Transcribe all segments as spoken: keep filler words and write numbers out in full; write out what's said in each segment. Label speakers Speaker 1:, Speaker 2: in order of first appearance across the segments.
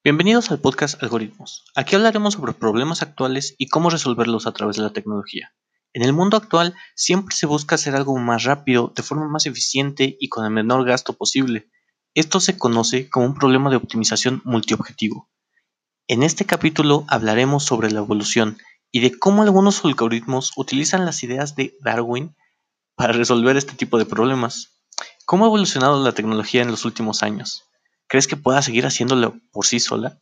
Speaker 1: Bienvenidos al podcast Algoritmos. Aquí hablaremos sobre problemas actuales y cómo resolverlos a través de la tecnología. En el mundo actual siempre se busca hacer algo más rápido, de forma más eficiente y con el menor gasto posible. Esto se conoce como un problema de optimización multiobjetivo. En este capítulo hablaremos sobre la evolución y de cómo algunos algoritmos utilizan las ideas de Darwin para resolver este tipo de problemas. ¿Cómo ha evolucionado la tecnología en los últimos años? ¿Crees que pueda seguir haciéndolo por sí sola?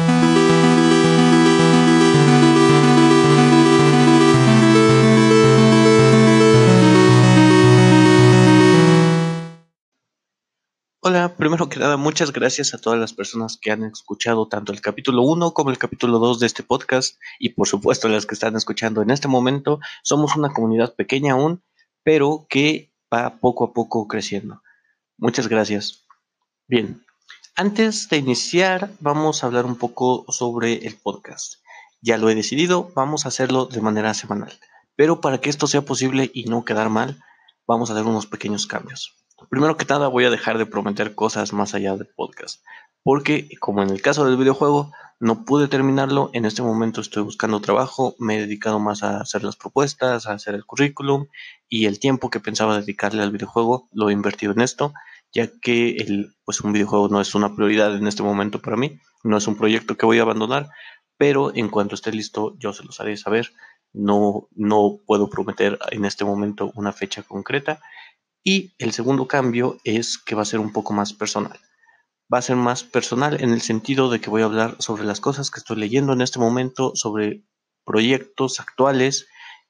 Speaker 1: Hola, primero que nada, muchas gracias a todas las personas que han escuchado tanto el capítulo uno como el capítulo dos de este podcast y por supuesto las que están escuchando en este momento. Somos una comunidad pequeña aún, pero que va poco a poco creciendo. Muchas gracias. Bien, antes de iniciar vamos a hablar un poco sobre el podcast. Ya lo he decidido, vamos a hacerlo de manera semanal, pero para que esto sea posible y no quedar mal, vamos a hacer unos pequeños cambios. Primero que nada voy a dejar de prometer cosas más allá del podcast, porque como en el caso del videojuego, no pude terminarlo, en este momento estoy buscando trabajo, me he dedicado más a hacer las propuestas, a hacer el currículum y el tiempo que pensaba dedicarle al videojuego lo he invertido en esto, ya que el, pues un videojuego no es una prioridad en este momento para mí, no es un proyecto que voy a abandonar, pero en cuanto esté listo yo se los haré saber. No, no puedo prometer en este momento una fecha concreta. Y el segundo cambio es que va a ser un poco más personal. Va a ser más personal en el sentido de que voy a hablar sobre las cosas que estoy leyendo en este momento, sobre proyectos actuales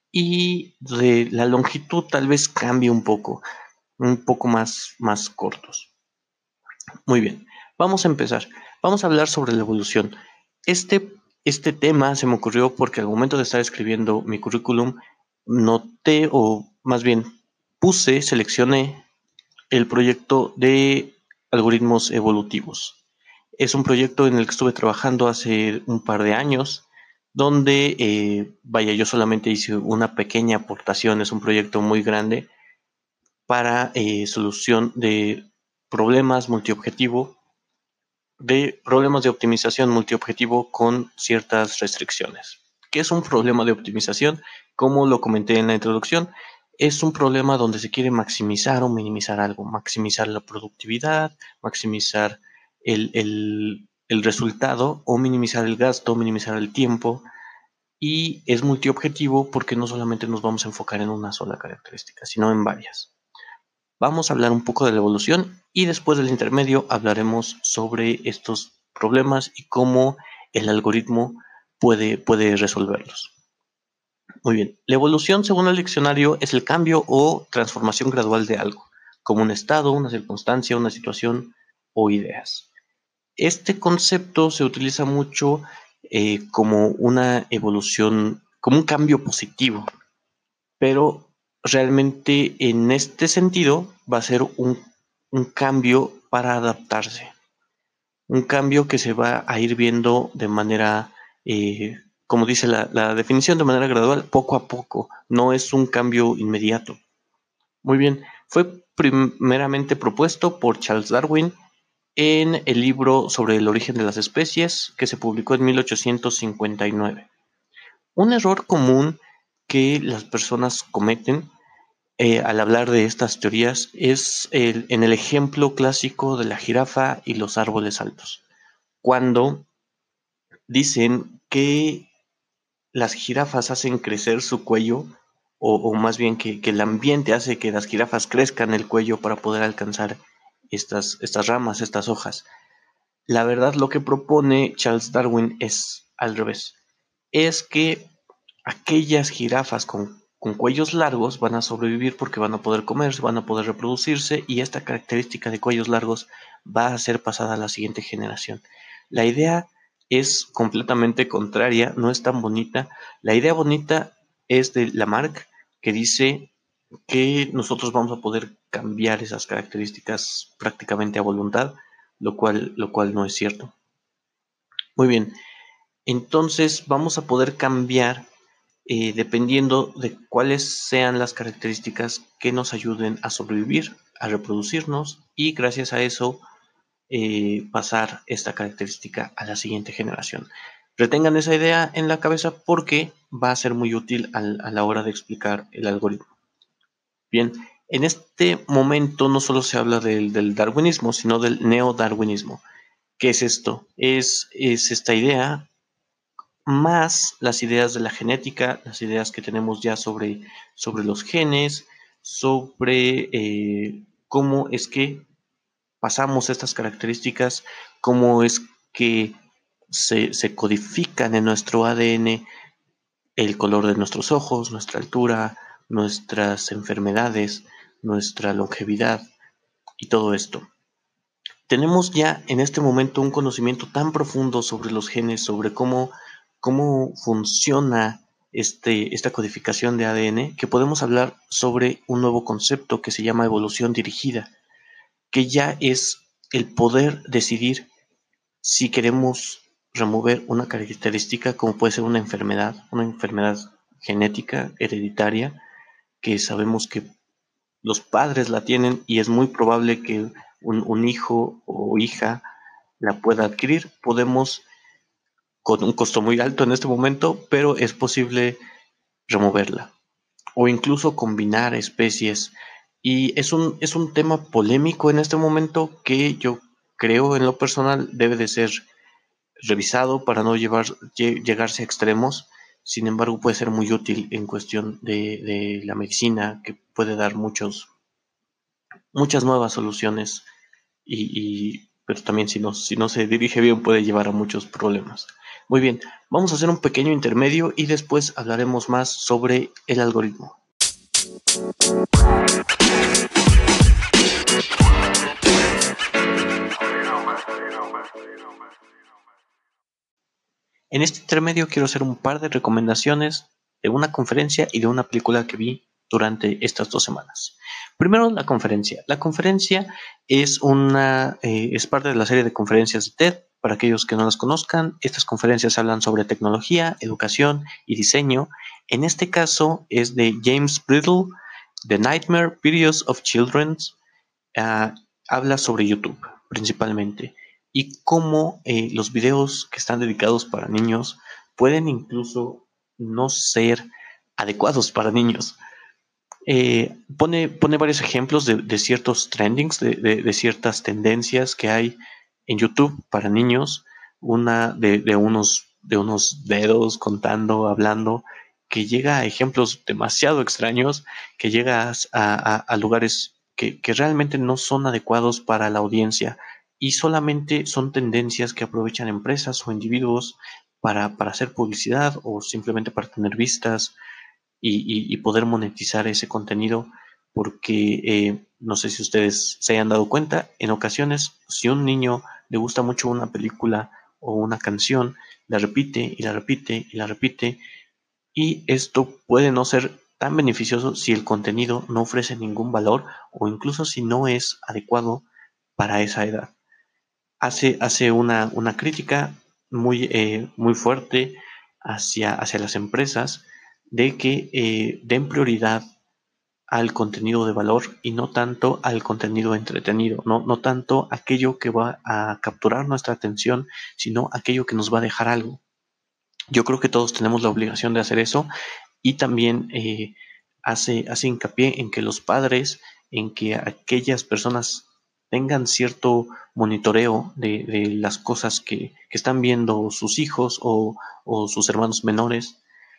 Speaker 1: y de la longitud tal vez cambie un poco, un poco más, más cortos. Muy bien, vamos a empezar. Vamos a hablar sobre la evolución. Este, este tema se me ocurrió porque al momento de estar escribiendo mi currículum, noté, o más bien puse, seleccioné el proyecto de algoritmos evolutivos. Es un proyecto en el que estuve trabajando hace un par de años, donde, eh, vaya, yo solamente hice una pequeña aportación, es un proyecto muy grande para eh, solución de problemas multiobjetivo, de problemas de optimización multiobjetivo con ciertas restricciones. ¿Qué es un problema de optimización? Como lo comenté en la introducción, es un problema donde se quiere maximizar o minimizar algo, maximizar la productividad, maximizar el, el, el resultado o minimizar el gasto, minimizar el tiempo. Y es multiobjetivo porque no solamente nos vamos a enfocar en una sola característica, sino en varias. Vamos a hablar un poco de la evolución y después del intermedio hablaremos sobre estos problemas y cómo el algoritmo puede, puede resolverlos. Muy bien, la evolución según el diccionario es el cambio o transformación gradual de algo, como un estado, una circunstancia, una situación o ideas. Este concepto se utiliza mucho eh, como una evolución, como un cambio positivo, pero realmente en este sentido va a ser un, un cambio para adaptarse, un cambio que se va a ir viendo de manera, eh, como dice la, la definición, de manera gradual, poco a poco, no es un cambio inmediato. Muy bien, fue primeramente propuesto por Charles Darwin en el libro sobre el origen de las especies que se publicó en mil ochocientos cincuenta y nueve. Un error común que las personas cometen eh, al hablar de estas teorías es el, en el ejemplo clásico de la jirafa y los árboles altos, cuando dicen que las jirafas hacen crecer su cuello, o, o más bien que, que, el ambiente hace que las jirafas crezcan el cuello para poder alcanzar estas, estas ramas, estas hojas. La verdad, lo que propone Charles Darwin es al revés. Es que aquellas jirafas con, con cuellos largos van a sobrevivir porque van a poder comerse, van a poder reproducirse y esta característica de cuellos largos va a ser pasada a la siguiente generación. La idea es completamente contraria, no es tan bonita. La idea bonita es de Lamarck, que dice que nosotros vamos a poder cambiar esas características prácticamente a voluntad, lo cual, lo cual no es cierto. Muy bien, entonces vamos a poder cambiar eh, dependiendo de cuáles sean las características que nos ayuden a sobrevivir, a reproducirnos y gracias a eso eh, pasar esta característica a la siguiente generación. Retengan esa idea en la cabeza porque va a ser muy útil al, a la hora de explicar el algoritmo. Bien, en este momento no solo se habla del, del darwinismo, sino del neodarwinismo. ¿Qué es esto? Es, es esta idea más las ideas de la genética, las ideas que tenemos ya sobre, sobre los genes, sobre eh, cómo es que pasamos estas características, cómo es que se, se codifican en nuestro A D N el color de nuestros ojos, nuestra altura, nuestras enfermedades, nuestra longevidad y todo esto. Tenemos ya en este momento un conocimiento tan profundo sobre los genes, sobre cómo, cómo funciona este, esta codificación de A D N, que podemos hablar sobre un nuevo concepto que se llama evolución dirigida, que ya es el poder decidir si queremos remover una característica como puede ser una enfermedad, una enfermedad genética, hereditaria, que sabemos que los padres la tienen y es muy probable que un, un hijo o hija la pueda adquirir. Podemos, con un costo muy alto en este momento, pero es posible removerla o incluso combinar especies. Y es un, es un tema polémico en este momento que yo creo en lo personal debe de ser revisado para no llevar, llegarse a extremos. Sin embargo, puede ser muy útil en cuestión de, de la medicina, que puede dar muchos, muchas nuevas soluciones y, y pero también si no, si no se dirige bien puede llevar a muchos problemas. Muy bien, vamos a hacer un pequeño intermedio y después hablaremos más sobre el algoritmo. En este intermedio quiero hacer un par de recomendaciones de una conferencia y de una película que vi durante estas dos semanas. Primero, la conferencia. La conferencia es, una, eh, es parte de la serie de conferencias de TED. Para aquellos que no las conozcan, estas conferencias hablan sobre tecnología, educación y diseño. En este caso es de James Bridle, The Nightmare Videos of Children. Uh, habla sobre YouTube principalmente y cómo eh, los videos que están dedicados para niños pueden incluso no ser adecuados para niños. Eh, pone, pone varios ejemplos de, de ciertos trendings, de, de, de, ciertas tendencias que hay en YouTube para niños. Una de, de, unos, de unos dedos contando, hablando, que llega a ejemplos demasiado extraños, que llega a, a, a lugares que, que realmente no son adecuados para la audiencia y solamente son tendencias que aprovechan empresas o individuos para, para hacer publicidad o simplemente para tener vistas y, y, y poder monetizar ese contenido porque eh, no sé si ustedes se hayan dado cuenta, en ocasiones si un niño le gusta mucho una película o una canción, la repite y la repite y la repite y esto puede no ser tan beneficioso si el contenido no ofrece ningún valor o incluso si no es adecuado para esa edad. Hace, hace una, una crítica muy, eh, muy fuerte hacia, hacia las empresas de que eh, den prioridad al contenido de valor y no tanto al contenido entretenido, no, no tanto aquello que va a capturar nuestra atención, sino aquello que nos va a dejar algo. Yo creo que todos tenemos la obligación de hacer eso y también eh, hace, hace hincapié en que los padres, en que aquellas personas tengan cierto monitoreo de, de las cosas que, que, están viendo sus hijos o, o sus hermanos menores,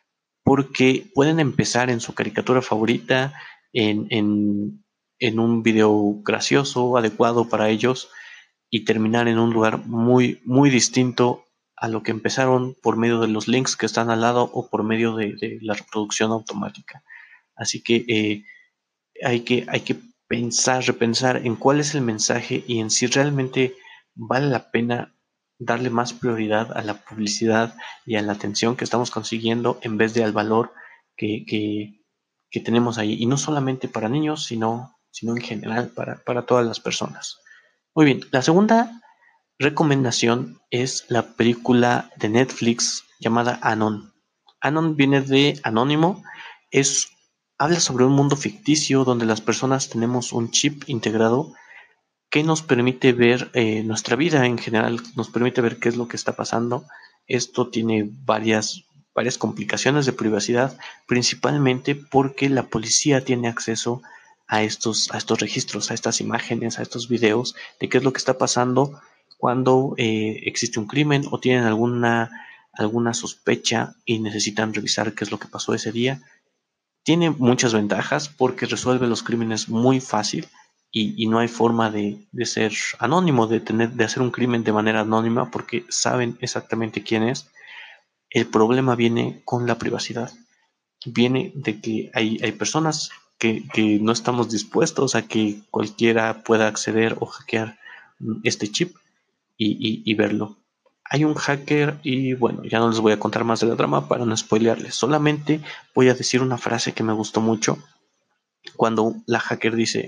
Speaker 1: porque pueden empezar en su caricatura favorita, en, en, en un video gracioso, adecuado para ellos, y terminar en un lugar muy, muy distinto a lo que empezaron por medio de los links que están al lado o por medio de, de la reproducción automática. Así que, eh, hay que hay que pensar, repensar en cuál es el mensaje y en si realmente vale la pena darle más prioridad a la publicidad y a la atención que estamos consiguiendo en vez de al valor que, que, que tenemos ahí. Y no solamente para niños, sino, sino en general para, para todas las personas. Muy bien, la segunda recomendación es la película de Netflix llamada Anon. Anon viene de anónimo, es, habla sobre un mundo ficticio donde las personas tenemos un chip integrado que nos permite ver eh, nuestra vida en general, nos permite ver qué es lo que está pasando. Esto tiene varias, varias complicaciones de privacidad, principalmente porque la policía tiene acceso a estos, a estos registros, a estas imágenes, a estos videos de qué es lo que está pasando cuando eh, existe un crimen o tienen alguna, alguna sospecha y necesitan revisar qué es lo que pasó ese día. Tiene muchas ventajas porque resuelve los crímenes muy fácil y, y no hay forma de, de ser anónimo, de, tener, de hacer un crimen de manera anónima porque saben exactamente quién es. El problema viene con la privacidad. Viene de que hay, hay personas que, que no estamos dispuestos a que cualquiera pueda acceder o hackear este chip y, y, y verlo. Hay un hacker y bueno, ya no les voy a contar más de la trama para no spoilearles. Solamente voy a decir una frase que me gustó mucho cuando la hacker dice,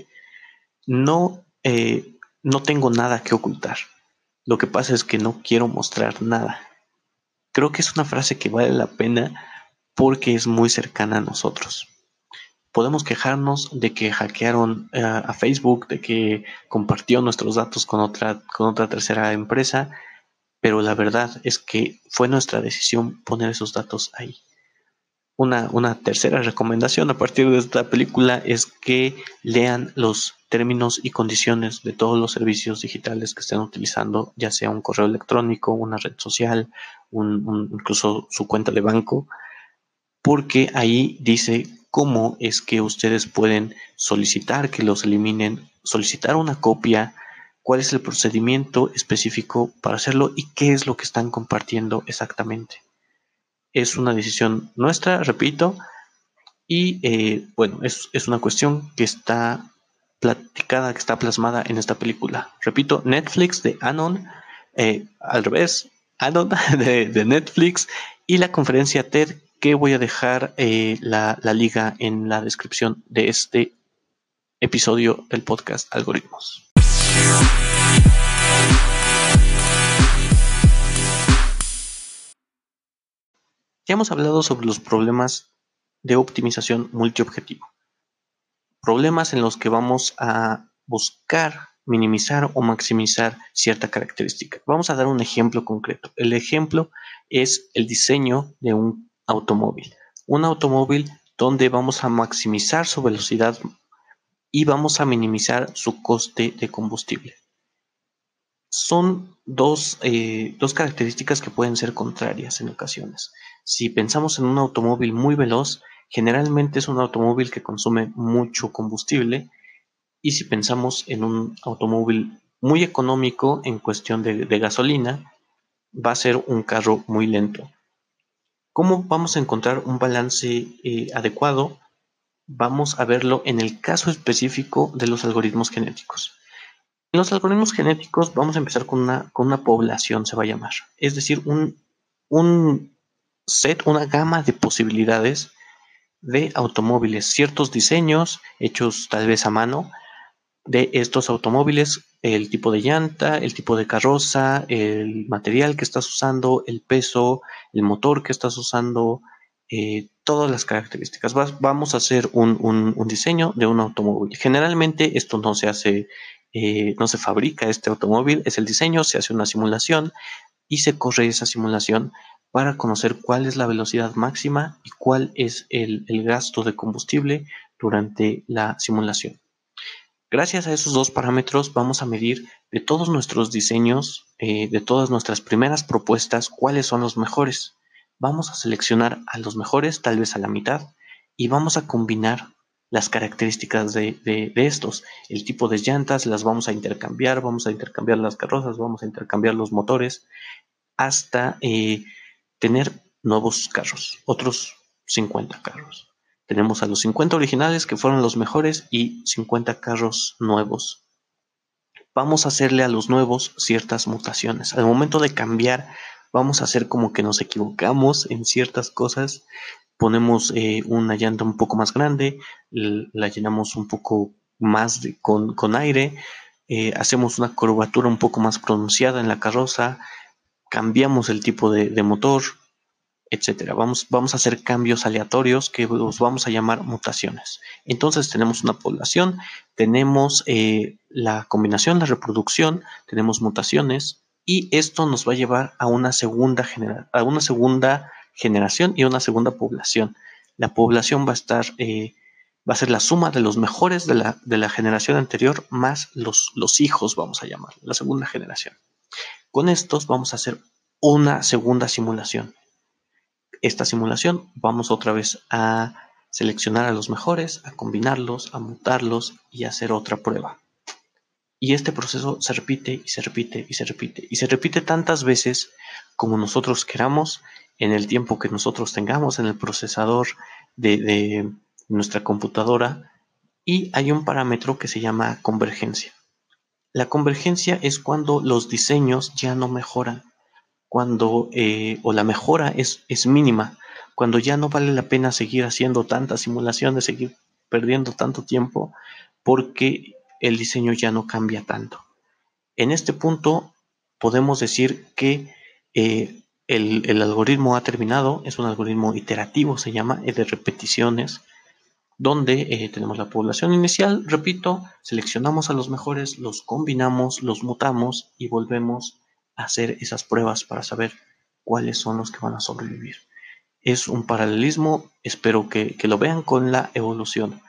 Speaker 1: no, eh, no tengo nada que ocultar. Lo que pasa es que no quiero mostrar nada. Creo que es una frase que vale la pena porque es muy cercana a nosotros. Podemos quejarnos de que hackearon uh, a Facebook, de que compartió nuestros datos con otra, con otra tercera empresa, pero la verdad es que fue nuestra decisión poner esos datos ahí. Una, una tercera recomendación a partir de esta película es que lean los términos y condiciones de todos los servicios digitales que estén utilizando, ya sea un correo electrónico, una red social, un, un, incluso su cuenta de banco, porque ahí dice cómo es que ustedes pueden solicitar que los eliminen, solicitar una copia, cuál es el procedimiento específico para hacerlo y qué es lo que están compartiendo exactamente. Es una decisión nuestra, repito, y eh, bueno, es, es una cuestión que está platicada, que está plasmada en esta película. Repito, Netflix de Anon, eh, al revés, Anon de, de Netflix, y la conferencia TED, que voy a dejar eh, la, la liga en la descripción de este episodio del podcast Algoritmos. Ya hemos hablado sobre los problemas de optimización multiobjetivo. Problemas en los que vamos a buscar minimizar o maximizar cierta característica. Vamos a dar un ejemplo concreto. El ejemplo es el diseño de un automóvil. Un automóvil donde vamos a maximizar su velocidad y vamos a minimizar su coste de combustible. Son dos, eh, dos características que pueden ser contrarias en ocasiones. Si pensamos en un automóvil muy veloz, generalmente es un automóvil que consume mucho combustible, y si pensamos en un automóvil muy económico en cuestión de, de gasolina, va a ser un carro muy lento. ¿Cómo vamos a encontrar un balance eh, adecuado? Vamos a verlo en el caso específico de los algoritmos genéticos. En los algoritmos genéticos vamos a empezar con una, con una población, se va a llamar. Es decir, un, un set, una gama de posibilidades de automóviles, ciertos diseños hechos tal vez a mano de estos automóviles, el tipo de llanta, el tipo de carroza, el material que estás usando, el peso, el motor que estás usando, eh, todas las características. Vas, vamos a hacer un, un, un, diseño de un automóvil. Generalmente esto no se hace, eh, no se fabrica este automóvil, es el diseño, se hace una simulación y se corre esa simulación para conocer cuál es la velocidad máxima y cuál es el, el gasto de combustible durante la simulación. Gracias a esos dos parámetros vamos a medir de todos nuestros diseños, eh, de todas nuestras primeras propuestas, cuáles son los mejores. Vamos a seleccionar a los mejores, tal vez a la mitad, y vamos a combinar las características de, de, de estos. El tipo de llantas las vamos a intercambiar, vamos a intercambiar las carrozas, vamos a intercambiar los motores, hasta eh, tener nuevos carros, otros cincuenta carros. Tenemos a los cincuenta originales que fueron los mejores y cincuenta carros nuevos. Vamos a hacerle a los nuevos ciertas mutaciones. Al momento de cambiar, vamos a hacer como que nos equivocamos en ciertas cosas. Ponemos eh, una llanta un poco más grande, la llenamos un poco más de, con, con aire, eh, hacemos una curvatura un poco más pronunciada en la carroza, cambiamos el tipo de, de motor, etcétera. Vamos, vamos a hacer cambios aleatorios que los vamos a llamar mutaciones. Entonces tenemos una población, tenemos eh, la combinación, la reproducción, tenemos mutaciones y esto nos va a llevar a una segunda, genera a una segunda generación y a una segunda población. La población va a estar, eh, va a ser la suma de los mejores de la, de la generación anterior más los, los hijos, vamos a llamar, la segunda generación. Con estos vamos a hacer una segunda simulación. Esta simulación vamos otra vez a seleccionar a los mejores, a combinarlos, a mutarlos y a hacer otra prueba. Y este proceso se repite y se repite y se repite y se repite tantas veces como nosotros queramos en el tiempo que nosotros tengamos en el procesador de, de nuestra computadora. Y hay un parámetro que se llama convergencia. La convergencia es cuando los diseños ya no mejoran, cuando eh, o la mejora es, es mínima, cuando ya no vale la pena seguir haciendo tantas simulaciones, seguir perdiendo tanto tiempo, porque el diseño ya no cambia tanto. En este punto podemos decir que eh, el, el algoritmo ha terminado, es un algoritmo iterativo, se llama, de repeticiones, donde eh, tenemos la población inicial, repito, seleccionamos a los mejores, los combinamos, los mutamos y volvemos a hacer esas pruebas para saber cuáles son los que van a sobrevivir. Es un paralelismo, espero que, que lo vean con la evolución.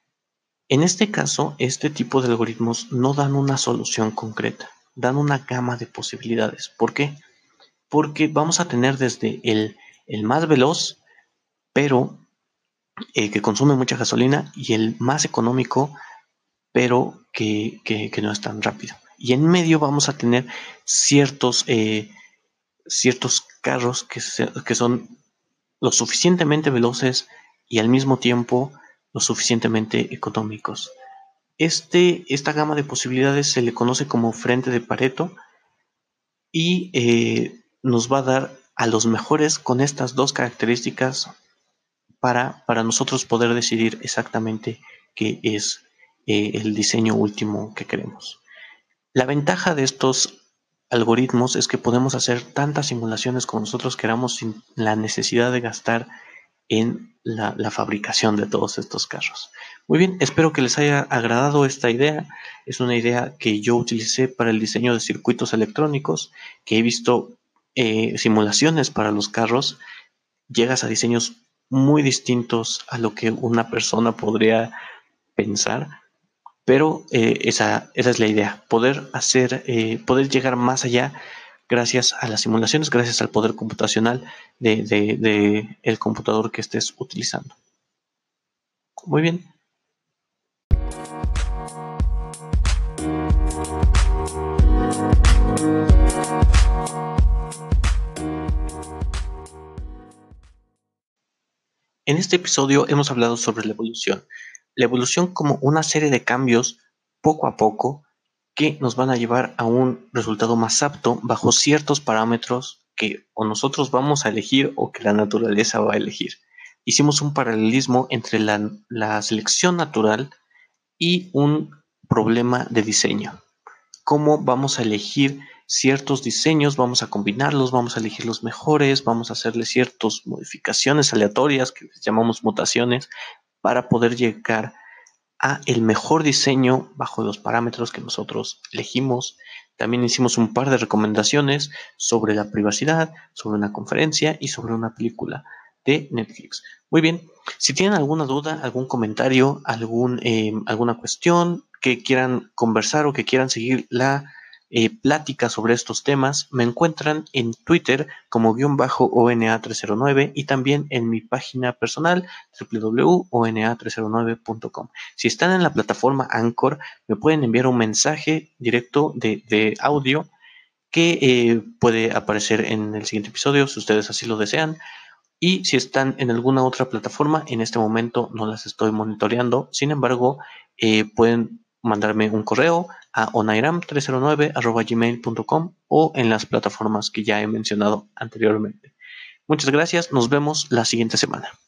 Speaker 1: En este caso, este tipo de algoritmos no dan una solución concreta, dan una gama de posibilidades. ¿Por qué? Porque vamos a tener desde el, el más veloz, pero eh, que consume mucha gasolina, y el más económico, pero que, que, que no es tan rápido. Y en medio vamos a tener ciertos, eh, ciertos carros que, se, que son lo suficientemente veloces y al mismo tiempo lo suficientemente económicos. Este, esta gama de posibilidades se le conoce como frente de Pareto y eh, nos va a dar a los mejores con estas dos características para, para nosotros poder decidir exactamente qué es eh, el diseño último que queremos. La ventaja de estos algoritmos es que podemos hacer tantas simulaciones como nosotros queramos sin la necesidad de gastar en la, la fabricación de todos estos carros. Muy bien, espero que les haya agradado esta idea. Es una idea que yo utilicé para el diseño de circuitos electrónicos, que he visto eh, simulaciones para los carros. Llegas a diseños muy distintos a lo que una persona podría pensar, pero eh, esa, esa es la idea, poder hacer, eh, poder llegar más allá gracias a las simulaciones, gracias al poder computacional de, de, de el computador que estés utilizando. Muy bien. En este episodio hemos hablado sobre la evolución. La evolución como una serie de cambios poco a poco que nos van a llevar a un resultado más apto bajo ciertos parámetros que o nosotros vamos a elegir o que la naturaleza va a elegir. Hicimos un paralelismo entre la, la selección natural y un problema de diseño. ¿Cómo vamos a elegir ciertos diseños? Vamos a combinarlos, vamos a elegir los mejores, vamos a hacerle ciertas modificaciones aleatorias que les llamamos mutaciones para poder llegar a el mejor diseño bajo los parámetros que nosotros elegimos. También hicimos un par de recomendaciones sobre la privacidad, sobre una conferencia y sobre una película de Netflix. Muy bien, si tienen alguna duda, algún comentario, algún, eh, alguna cuestión que quieran conversar o que quieran seguir la eh, plática sobre estos temas, me encuentran en Twitter como guión bajo O N A tres cero nueve y también en mi página personal doble u doble u doble u punto o n a tres cero nueve punto com. Si están en la plataforma Anchor, me pueden enviar un mensaje directo de, de audio que eh, puede aparecer en el siguiente episodio si ustedes así lo desean. Y si están en alguna otra plataforma, en este momento no las estoy monitoreando. Sin embargo, eh, pueden mandarme un correo a onairam tres cero nueve arroba gmail punto com o en las plataformas que ya he mencionado anteriormente. Muchas gracias, nos vemos la siguiente semana.